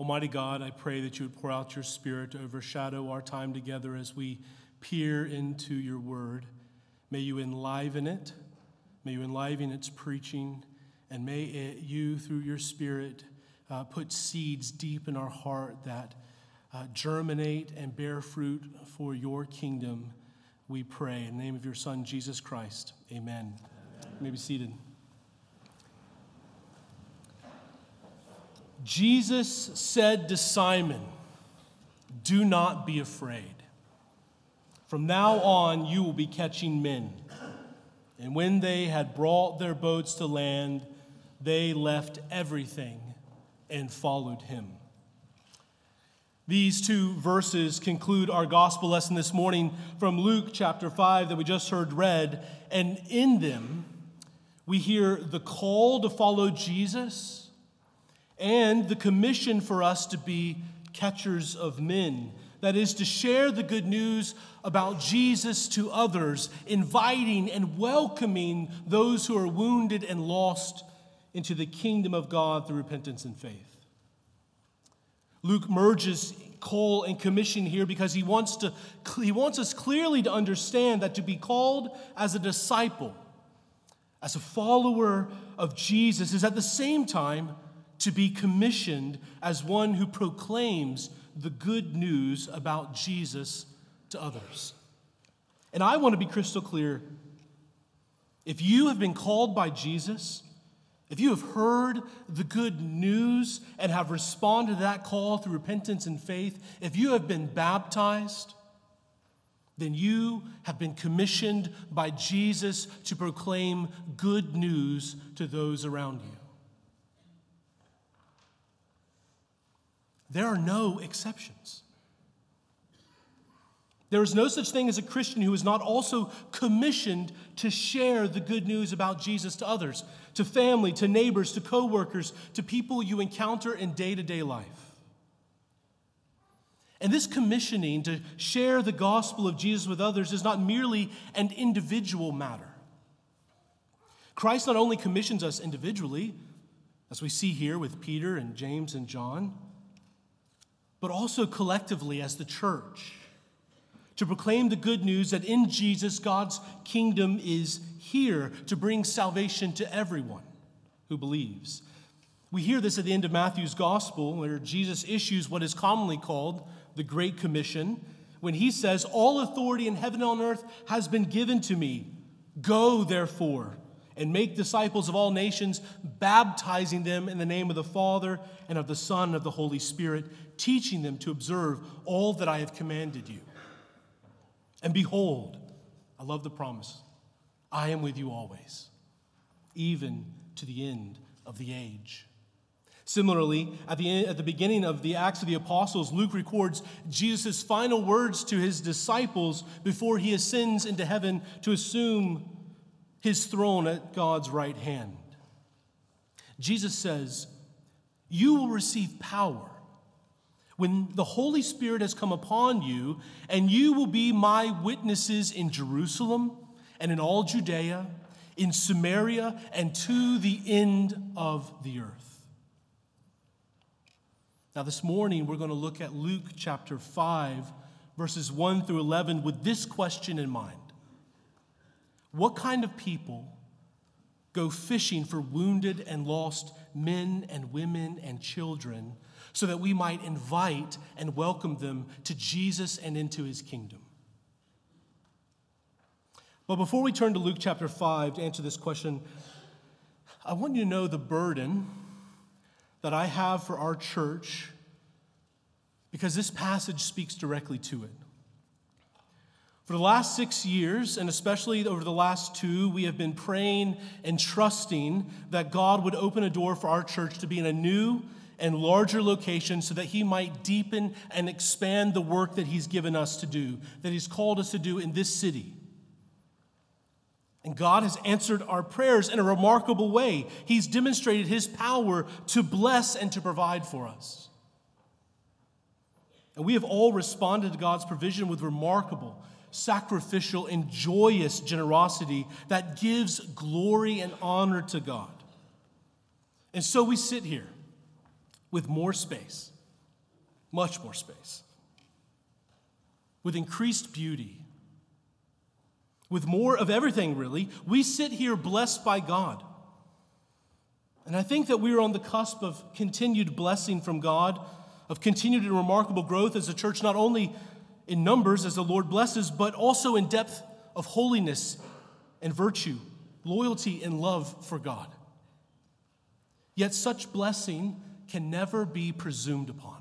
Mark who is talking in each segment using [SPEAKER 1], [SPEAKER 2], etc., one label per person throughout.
[SPEAKER 1] Almighty God, I pray that you would pour out your Spirit to overshadow our time together as we peer into your word. May you enliven it. May you enliven its preaching. And may you, through your Spirit, put seeds deep in our heart that germinate and bear fruit for your kingdom, we pray. In the name of your Son, Jesus Christ, amen. You may be seated. Jesus said to Simon, "Do not be afraid. From now on, you will be catching men." And when they had brought their boats to land, they left everything and followed him. These two verses conclude our gospel lesson this morning from Luke chapter 5 that we just heard read. And in them, we hear the call to follow Jesus and the commission for us to be catchers of men. That is, to share the good news about Jesus to others, inviting and welcoming those who are wounded and lost into the kingdom of God through repentance and faith. Luke merges call and commission here because he wants us clearly to understand that to be called as a disciple, as a follower of Jesus, is at the same time to be commissioned as one who proclaims the good news about Jesus to others. And I want to be crystal clear. If you have been called by Jesus, if you have heard the good news and have responded to that call through repentance and faith, if you have been baptized, then you have been commissioned by Jesus to proclaim good news to those around you. There are no exceptions. There is no such thing as a Christian who is not also commissioned to share the good news about Jesus to others, to family, to neighbors, to coworkers, to people you encounter in day-to-day life. And this commissioning to share the gospel of Jesus with others is not merely an individual matter. Christ not only commissions us individually, as we see here with Peter and James and John, but also collectively as the church, to proclaim the good news that in Jesus, God's kingdom is here to bring salvation to everyone who believes. We hear this at the end of Matthew's gospel, where Jesus issues what is commonly called the Great Commission, when he says, "All authority in heaven and on earth has been given to me. Go, therefore, and make disciples of all nations, baptizing them in the name of the Father and of the Son and of the Holy Spirit, teaching them to observe all that I have commanded you. And behold," I love the promise, "I am with you always, even to the end of the age." Similarly, at the beginning of the Acts of the Apostles, Luke records Jesus' final words to his disciples before he ascends into heaven to assume his throne at God's right hand. Jesus says, "You will receive power when the Holy Spirit has come upon you, and you will be my witnesses in Jerusalem and in all Judea, in Samaria, and to the end of the earth." Now this morning, we're going to look at Luke chapter 5, verses 1 through 11, with this question in mind. What kind of people go fishing for wounded and lost men and women and children so that we might invite and welcome them to Jesus and into his kingdom? But before we turn to Luke chapter 5 to answer this question, I want you to know the burden that I have for our church, because this passage speaks directly to it. For the last 6 years, and especially over the last 2, we have been praying and trusting that God would open a door for our church to be in a new and larger location so that he might deepen and expand the work that he's given us to do, that he's called us to do in this city. And God has answered our prayers in a remarkable way. He's demonstrated his power to bless and to provide for us. And we have all responded to God's provision with remarkable, sacrificial, and joyous generosity that gives glory and honor to God. And so we sit here with more space, much more space, with increased beauty, with more of everything, really. We sit here blessed by God. And I think that we are on the cusp of continued blessing from God, of continued and remarkable growth as a church, not only in numbers as the Lord blesses, but also in depth of holiness and virtue, loyalty and love for God. Yet such blessing can never be presumed upon.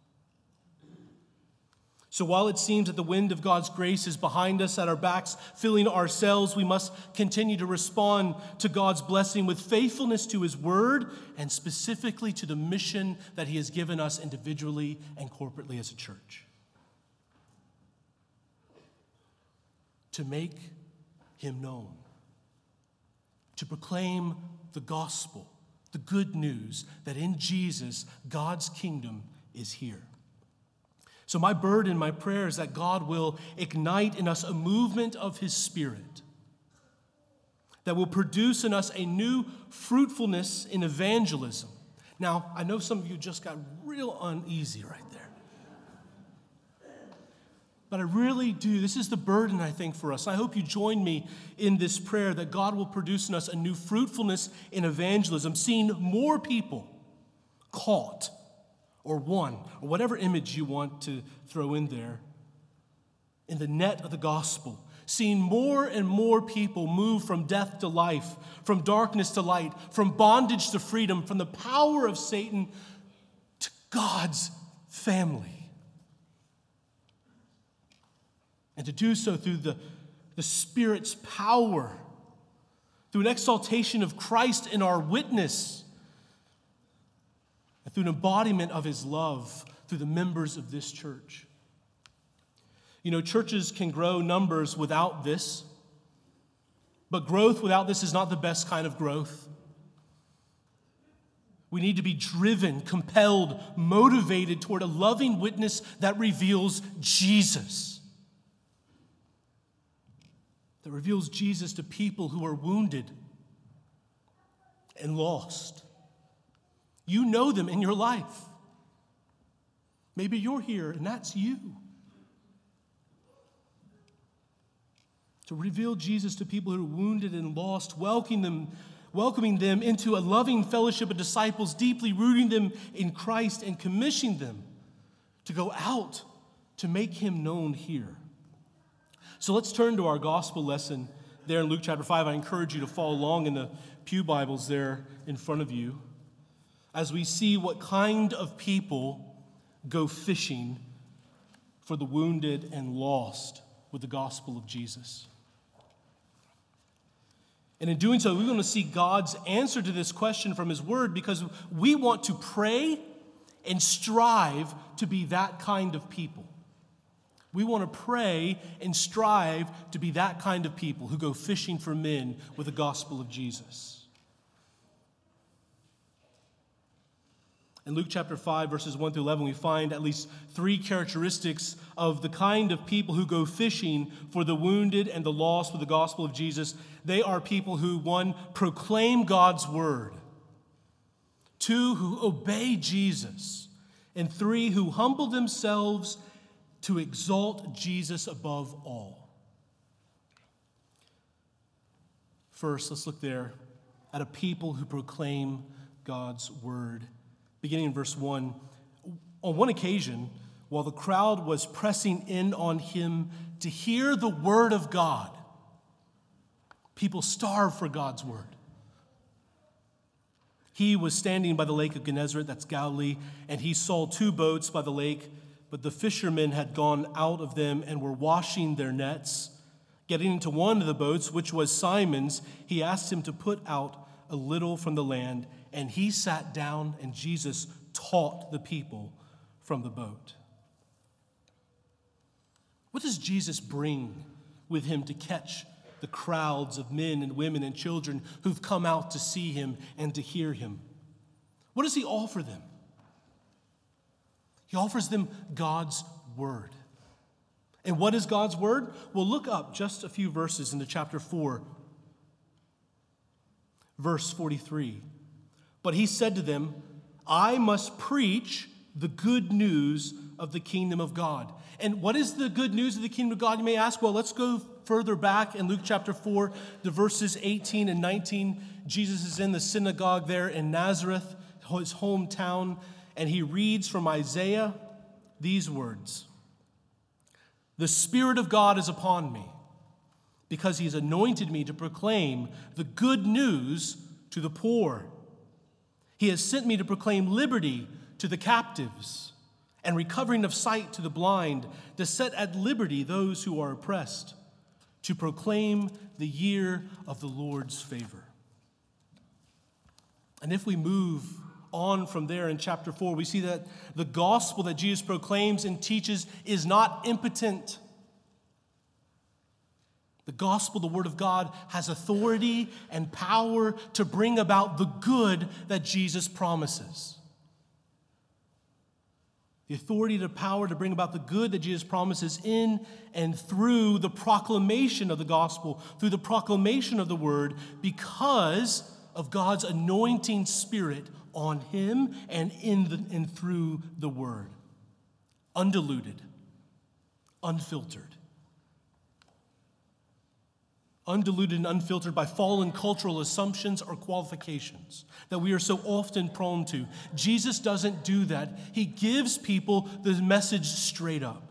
[SPEAKER 1] So while it seems that the wind of God's grace is behind us, at our backs, filling our sails, we must continue to respond to God's blessing with faithfulness to His word and specifically to the mission that He has given us individually and corporately as a church. To make Him known, to proclaim the gospel, the good news that in Jesus, God's kingdom is here. So my burden, my prayer is that God will ignite in us a movement of His Spirit that will produce in us a new fruitfulness in evangelism. Now, I know some of you just got real uneasy right there. But I really do. This is the burden, I think, for us. I hope you join me in this prayer that God will produce in us a new fruitfulness in evangelism, seeing more people caught or won, or whatever image you want to throw in there, in the net of the gospel, seeing more and more people move from death to life, from darkness to light, from bondage to freedom, from the power of Satan to God's family. And to do so through the Spirit's power, through an exaltation of Christ in our witness, and through an embodiment of His love through the members of this church. You know, churches can grow numbers without this, but growth without this is not the best kind of growth. We need to be driven, compelled, motivated toward a loving witness that reveals Jesus. That reveals Jesus to people who are wounded and lost. You know them in your life. Maybe you're here and that's you. To reveal Jesus to people who are wounded and lost, welcoming them into a loving fellowship of disciples, deeply rooting them in Christ and commissioning them to go out to make Him known here. So let's turn to our gospel lesson there in Luke chapter 5. I encourage you to follow along in the pew Bibles there in front of you, as we see what kind of people go fishing for the wounded and lost with the gospel of Jesus. And in doing so, we're going to see God's answer to this question from His word, because we want to pray and strive to be that kind of people. We want to pray and strive to be that kind of people who go fishing for men with the gospel of Jesus. In Luke chapter 5, verses 1 through 11, we find at least 3 characteristics of the kind of people who go fishing for the wounded and the lost with the gospel of Jesus. They are people who, 1, proclaim God's word, 2, who obey Jesus, and 3, who humble themselves to exalt Jesus above all. First, let's look there at a people who proclaim God's word. Beginning in verse 1, on one occasion, while the crowd was pressing in on Him to hear the word of God, people starved for God's word. He was standing by the lake of Gennesaret, that's Galilee, and he saw 2 boats by the lake, but the fishermen had gone out of them and were washing their nets. Getting into one of the boats, which was Simon's, he asked him to put out a little from the land, and he sat down, and Jesus taught the people from the boat. What does Jesus bring with Him to catch the crowds of men and women and children who've come out to see Him and to hear Him? What does He offer them? He offers them God's word. And what is God's word? Well, look up just a few verses into chapter 4, verse 43. But He said to them, I must preach the good news of the kingdom of God. And what is the good news of the kingdom of God, you may ask? Well, let's go further back in Luke chapter 4 to verses 18 and 19. Jesus is in the synagogue there in Nazareth, his hometown, and he reads from Isaiah these words. The Spirit of God is upon me, because he has anointed me to proclaim the good news to the poor. He has sent me to proclaim liberty to the captives and recovering of sight to the blind, to set at liberty those who are oppressed, to proclaim the year of the Lord's favor. And if we move on from there in chapter 4, we see that the gospel that Jesus proclaims and teaches is not impotent. The gospel, the word of God, has authority and power to bring about the good that Jesus promises. The authority and power to bring about the good that Jesus promises in and through the proclamation of the gospel, through the proclamation of the word, because of God's anointing Spirit on him and in through the word. Undiluted, unfiltered. Undiluted and unfiltered by fallen cultural assumptions or qualifications that we are so often prone to. Jesus doesn't do that. He gives people the message straight up.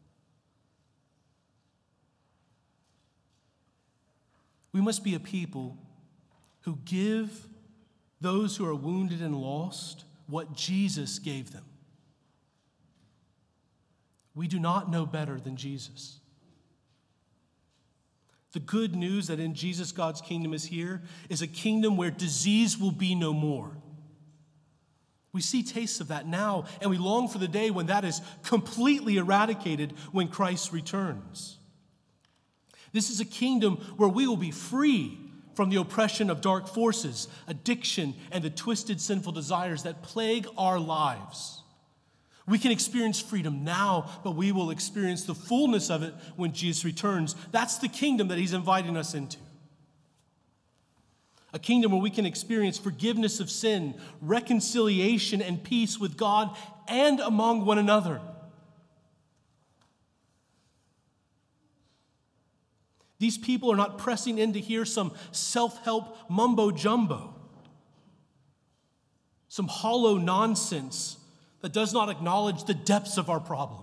[SPEAKER 1] We must be a people who give those who are wounded and lost what Jesus gave them. We do not know better than Jesus. The good news that in Jesus, God's kingdom is here is a kingdom where disease will be no more. We see tastes of that now, and we long for the day when that is completely eradicated when Christ returns. This is a kingdom where we will be free from the oppression of dark forces, addiction, and the twisted sinful desires that plague our lives. We can experience freedom now, but we will experience the fullness of it when Jesus returns. That's the kingdom that he's inviting us into. A kingdom where we can experience forgiveness of sin, reconciliation, and peace with God and among one another. These people are not pressing in to hear some self-help mumbo-jumbo, some hollow nonsense that does not acknowledge the depths of our problem.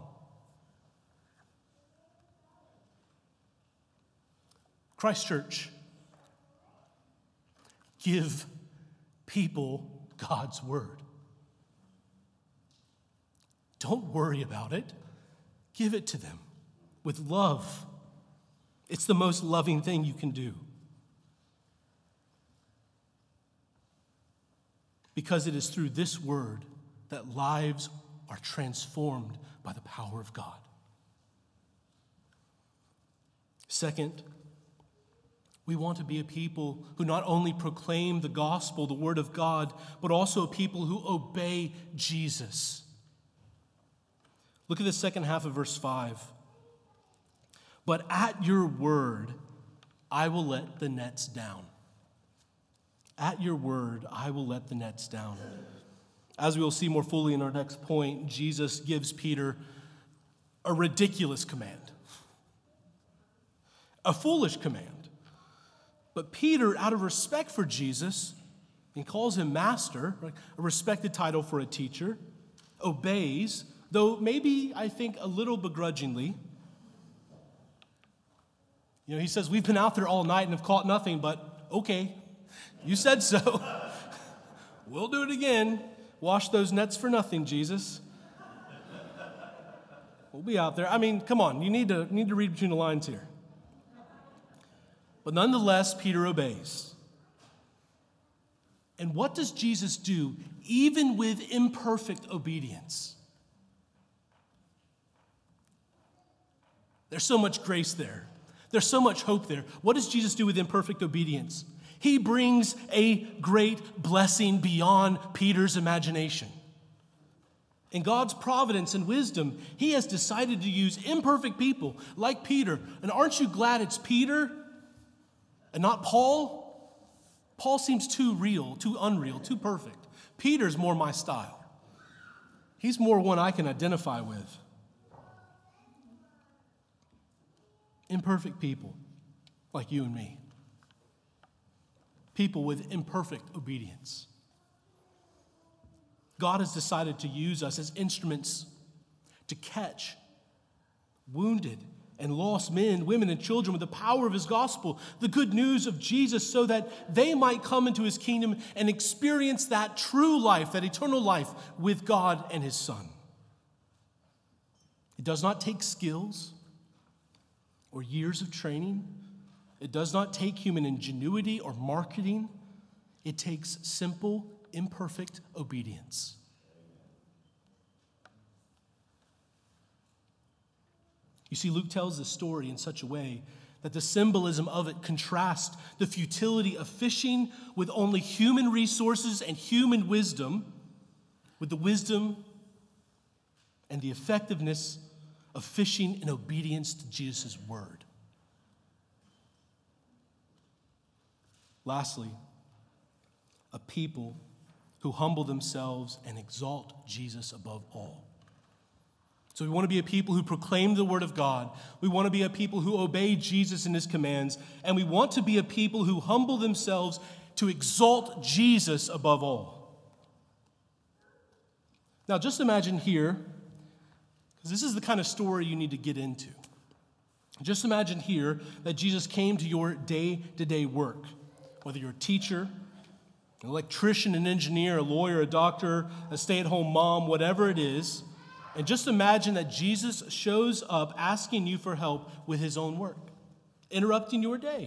[SPEAKER 1] Christ Church, give people God's word. Don't worry about it. Give it to them with love. It's the most loving thing you can do. Because it is through this word that lives are transformed by the power of God. Second, we want to be a people who not only proclaim the gospel, the word of God, but also a people who obey Jesus. Look at the second half of verse 5. But at your word, I will let the nets down. At your word, I will let the nets down. As we will see more fully in our next point, Jesus gives Peter a ridiculous command, a foolish command. But Peter, out of respect for Jesus, he calls him master, a respected title for a teacher, obeys, though maybe, I think, a little begrudgingly. You know, he says, we've been out there all night and have caught nothing, but okay, you said so. We'll do it again. Wash those nets for nothing, Jesus. We'll be out there. I mean, come on, you need to read between the lines here. But nonetheless, Peter obeys. And what does Jesus do, even with imperfect obedience? There's so much grace there. There's so much hope there. What does Jesus do with imperfect obedience? He brings a great blessing beyond Peter's imagination. In God's providence and wisdom, he has decided to use imperfect people like Peter. And aren't you glad it's Peter and not Paul? Paul seems too real, too unreal, too perfect. Peter's more my style. He's more one I can identify with. Imperfect people like you and me. People with imperfect obedience. God has decided to use us as instruments to catch wounded and lost men, women, and children with the power of his gospel, the good news of Jesus, so that they might come into his kingdom and experience that true life, that eternal life with God and his Son. It does not take skills or years of training. It does not take human ingenuity or marketing. It takes simple, imperfect obedience. You see, Luke tells this story in such a way that the symbolism of it contrasts the futility of fishing with only human resources and human wisdom with the wisdom and the effectiveness of fishing in obedience to Jesus' word. Lastly, a people who humble themselves and exalt Jesus above all. So we want to be a people who proclaim the word of God. We want to be a people who obey Jesus and his commands. And we want to be a people who humble themselves to exalt Jesus above all. Now just imagine here, because this is the kind of story you need to get into. Just imagine here that Jesus came to your day-to-day work. Whether you're a teacher, an electrician, an engineer, a lawyer, a doctor, a stay-at-home mom, whatever it is. And just imagine that Jesus shows up asking you for help with his own work, interrupting your day.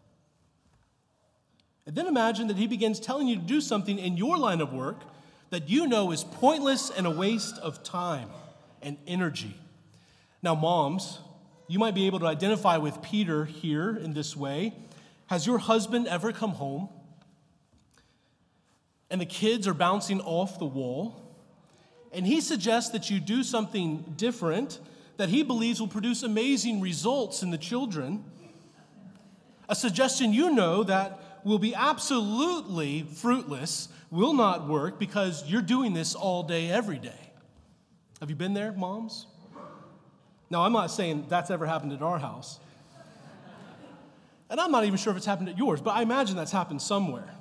[SPEAKER 1] And then imagine that he begins telling you to do something in your line of work that you know is pointless and a waste of time and energy. Now, moms, you might be able to identify with Peter here in this way. Has your husband ever come home and the kids are bouncing off the wall? And he suggests that you do something different that he believes will produce amazing results in the children. A suggestion you know that will be absolutely fruitless, will not work because you're doing this all day, every day. Have you been there, moms? Now, I'm not saying that's ever happened at our house. And I'm not even sure if it's happened at yours, but I imagine that's happened somewhere.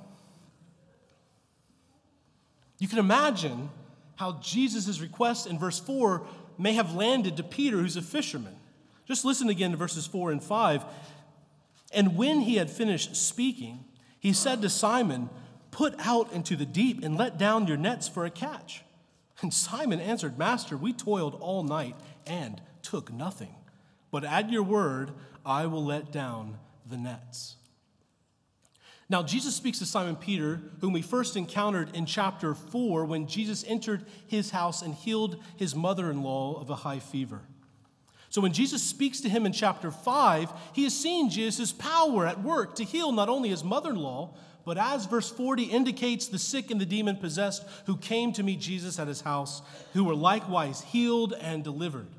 [SPEAKER 1] You can imagine how Jesus' request in verse 4 may have landed to Peter, who's a fisherman. Just listen again to verses 4 and 5. And when he had finished speaking, he said to Simon, "Put out into the deep and let down your nets for a catch." And Simon answered, "Master, we toiled all night and took nothing. But at your word, I will let down the nets." Now, Jesus speaks to Simon Peter, whom we first encountered in chapter 4 when Jesus entered his house and healed his mother-in-law of a high fever. So when Jesus speaks to him in chapter 5, he has seen Jesus' power at work to heal not only his mother-in-law, but as verse 40 indicates, the sick and the demon-possessed who came to meet Jesus at his house, who were likewise healed and delivered.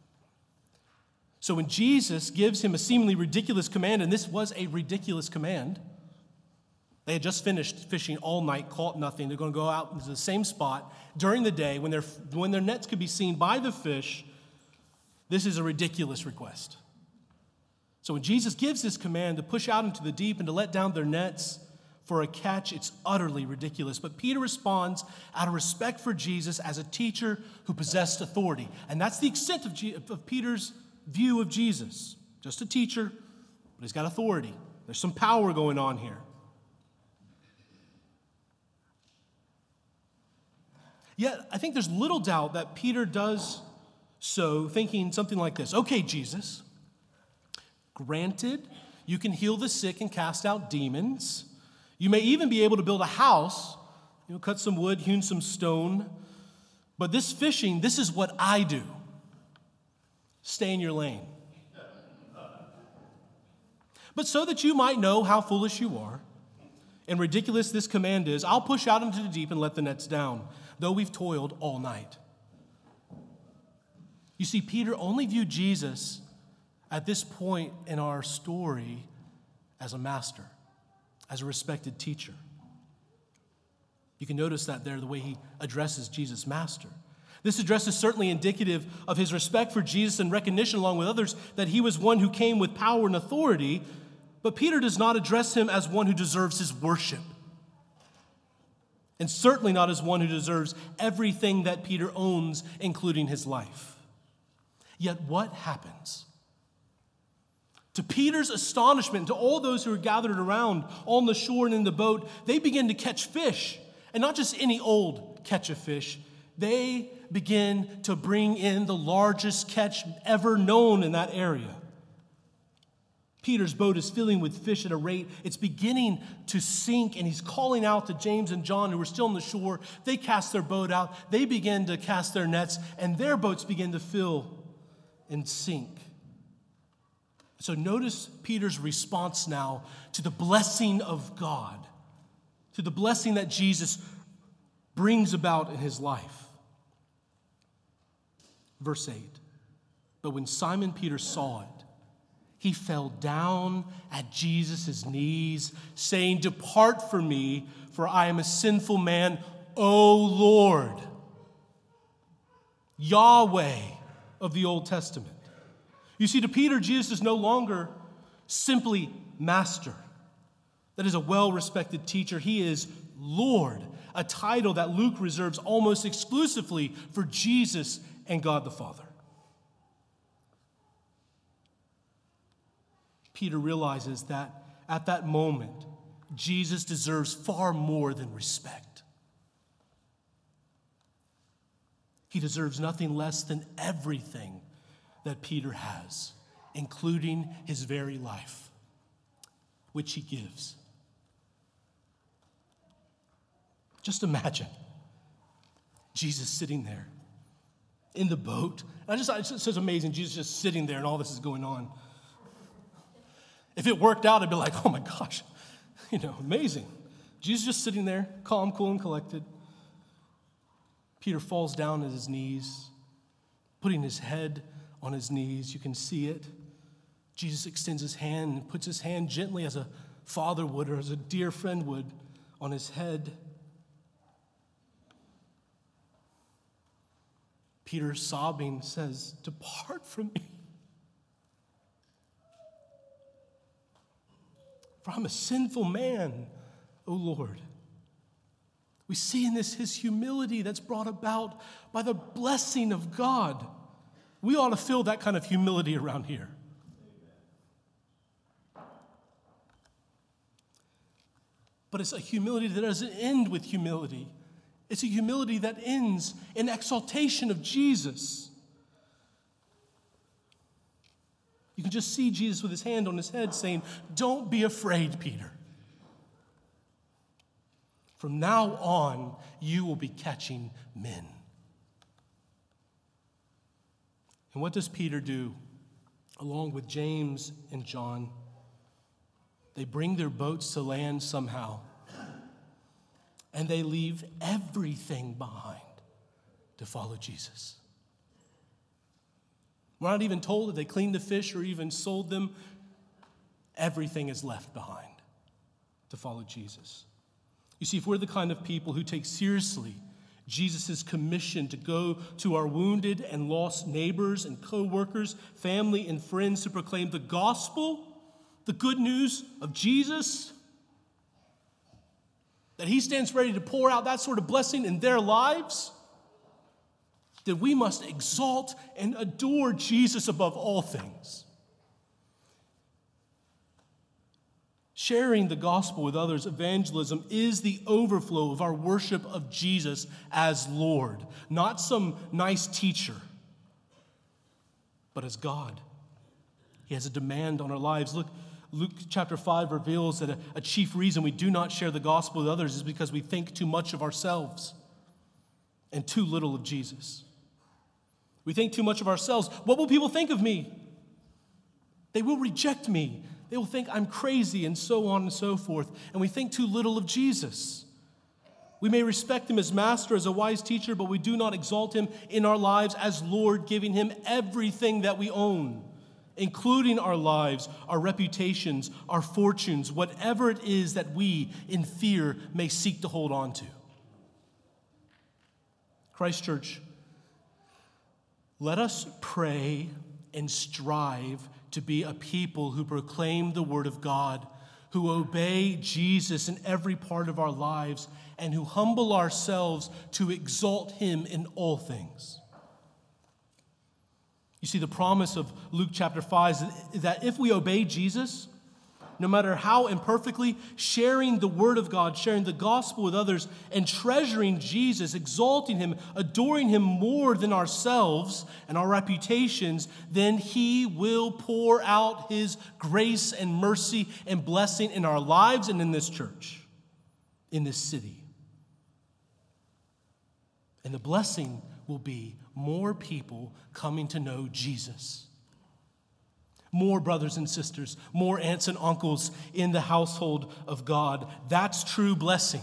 [SPEAKER 1] So when Jesus gives him a seemingly ridiculous command, and this was a ridiculous command, they had just finished fishing all night, caught nothing. They're going to go out into the same spot during the day when their nets could be seen by the fish. This is a ridiculous request. So when Jesus gives this command to push out into the deep and to let down their nets for a catch, it's utterly ridiculous. But Peter responds out of respect for Jesus as a teacher who possessed authority. And that's the extent of Peter's view of Jesus. Just a teacher, but he's got authority. There's some power going on here. Yet, I think there's little doubt that Peter does so thinking something like this. Okay, Jesus, granted, you can heal the sick and cast out demons. You may even be able to build a house, cut some wood, hewn some stone. But this fishing, this is what I do. Stay in your lane. But so that you might know how foolish you are and ridiculous this command is, I'll push out into the deep and let the nets down, though we've toiled all night. You see, Peter only viewed Jesus at this point in our story as a master, as a respected teacher. You can notice that there, the way he addresses Jesus, master. This address is certainly indicative of his respect for Jesus and recognition, along with others, that he was one who came with power and authority, but Peter does not address him as one who deserves his worship, and certainly not as one who deserves everything that Peter owns, including his life. Yet what happens? To Peter's astonishment, to all those who are gathered around on the shore and in the boat, they begin to catch fish. And not just any old catch of fish. They begin to bring in the largest catch ever known in that area. Peter's boat is filling with fish at a rate. It's beginning to sink, and he's calling out to James and John, who are still on the shore. They cast their boat out. They begin to cast their nets, and their boats begin to fill and sink. So notice Peter's response now to the blessing of God, to the blessing that Jesus brings about in his life. Verse 8, but when Simon Peter saw it, he fell down at Jesus' knees, saying, "Depart from me, for I am a sinful man, O Lord." Yahweh of the Old Testament. You see, to Peter, Jesus is no longer simply master. That is a well-respected teacher. He is Lord, a title that Luke reserves almost exclusively for Jesus and God the Father. Peter realizes that at that moment, Jesus deserves far more than respect. He deserves nothing less than everything that Peter has, including his very life, which he gives. Just imagine Jesus sitting there in the boat. It's just amazing. Jesus just sitting there and all this is going on. If it worked out, I'd be like, oh my gosh, amazing. Jesus just sitting there, calm, cool, and collected. Peter falls down at his knees, putting his head on his knees. You can see it. Jesus extends his hand and puts his hand gently as a father would or as a dear friend would on his head. Peter, sobbing, says, "Depart from me, for I'm a sinful man, O Lord." We see in this his humility that's brought about by the blessing of God. We ought to feel that kind of humility around here. But it's a humility that doesn't end with humility. It's a humility that ends in exaltation of Jesus. You can just see Jesus with his hand on his head saying, "Don't be afraid, Peter. From now on, you will be catching men." And what does Peter do? Along with James and John, they bring their boats to land somehow, and they leave everything behind to follow Jesus. We're not even told that they cleaned the fish or even sold them. Everything is left behind to follow Jesus. You see, if we're the kind of people who take seriously Jesus' commission to go to our wounded and lost neighbors and co-workers, family and friends to proclaim the gospel, the good news of Jesus, that he stands ready to pour out that sort of blessing in their lives, then we must exalt and adore Jesus above all things. Sharing the gospel with others, evangelism, is the overflow of our worship of Jesus as Lord, not some nice teacher, but as God. He has a demand on our lives. Look, Luke chapter 5 reveals that a chief reason we do not share the gospel with others is because we think too much of ourselves and too little of Jesus. We think too much of ourselves. What will people think of me? They will reject me. They will think I'm crazy, and so on and so forth. And we think too little of Jesus. We may respect him as master, as a wise teacher, but we do not exalt him in our lives as Lord, giving him everything that we own, including our lives, our reputations, our fortunes, whatever it is that we, in fear, may seek to hold on to. Christ Church, Let us pray and strive to be a people who proclaim the word of God, who obey Jesus in every part of our lives, and who humble ourselves to exalt him in all things. You see, the promise of Luke chapter 5 is that if we obey Jesus, no matter how imperfectly, sharing the word of God, sharing the gospel with others, and treasuring Jesus, exalting him, adoring him more than ourselves and our reputations, then he will pour out his grace and mercy and blessing in our lives and in this church, in this city. And the blessing will be more people coming to know Jesus. More brothers and sisters, more aunts and uncles in the household of God. That's true blessing.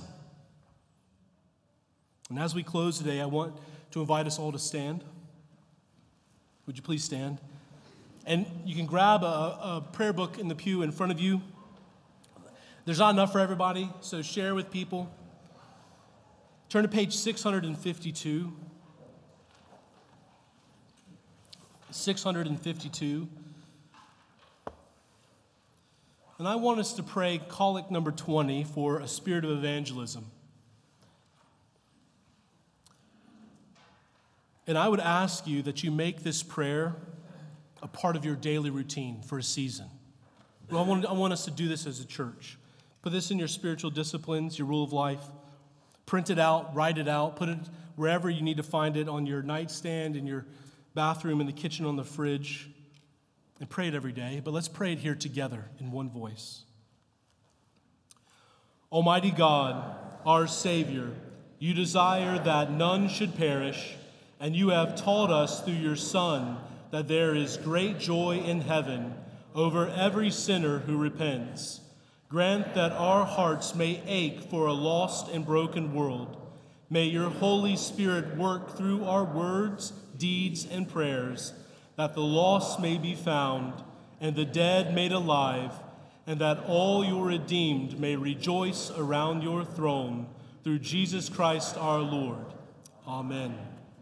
[SPEAKER 1] And as we close today, I want to invite us all to stand. Would you please stand? And you can grab a prayer book in the pew in front of you. There's not enough for everybody, so share with people. Turn to page 652. 652. And I want us to pray collect number 20 for a spirit of evangelism. And I would ask you that you make this prayer a part of your daily routine for a season. Well, I want us to do this as a church. Put this in your spiritual disciplines, your rule of life. Print it out, write it out, put it wherever you need to find it, on your nightstand, in your bathroom, in the kitchen, on the fridge. And pray it every day, but let's pray it here together in one voice. Almighty God, our Savior, you desire that none should perish, and you have taught us through your Son that there is great joy in heaven over every sinner who repents. Grant that our hearts may ache for a lost and broken world. May your Holy Spirit work through our words, deeds, and prayers, that the lost may be found, and the dead made alive, and that all your redeemed may rejoice around your throne, through Jesus Christ our Lord. Amen.